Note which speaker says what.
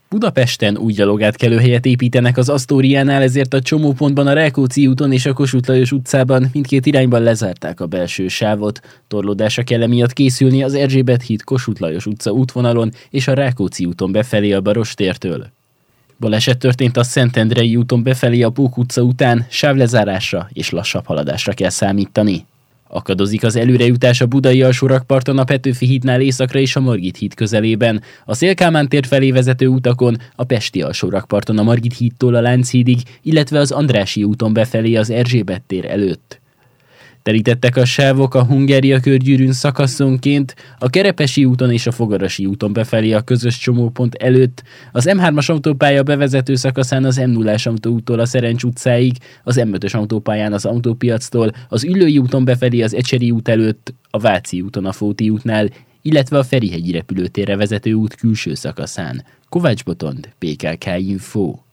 Speaker 1: Budapesten új gyalogátkelőhelyet építenek az Asztóriánál, ezért a csomópontban a Rákóczi úton és a Kossuth Lajos utcában mindkét irányban lezárták a belső sávot. Torlódásra kell emiatt készülni az Erzsébet híd Kossuth Lajos utca útvonalon és a Rákóczi úton befelé a Barostértől. Baleset történt a Szentendrei úton befelé a Pók utca után, sávlezárásra és lassabb haladásra kell számítani. Akadozik az előrejutás a budai alsórakparton a Petőfi hídnál északra és a Margit híd közelében, a Széll-Kálmán tér felé vezető utakon, a pesti alsórakparton a Margit hídtól a Lánchídig, illetve az Andrássy úton befelé az Erzsébet tér előtt. Terítettek a sávok a Hungária körgyűrűn szakaszonként, a Kerepesi úton és a Fogarasi úton befelé a közös csomópont előtt, az M3-as autópálya bevezető szakaszán az M0-as autóúttól a Szerencs utcáig, az M5-ös autópályán az Autópiactól, az Üllői úton befelé az Ecseri út előtt, a Váci úton a Fóti útnál, illetve a Ferihegyi repülőtérre vezető út külső szakaszán. Kovács Botond, PKK Info.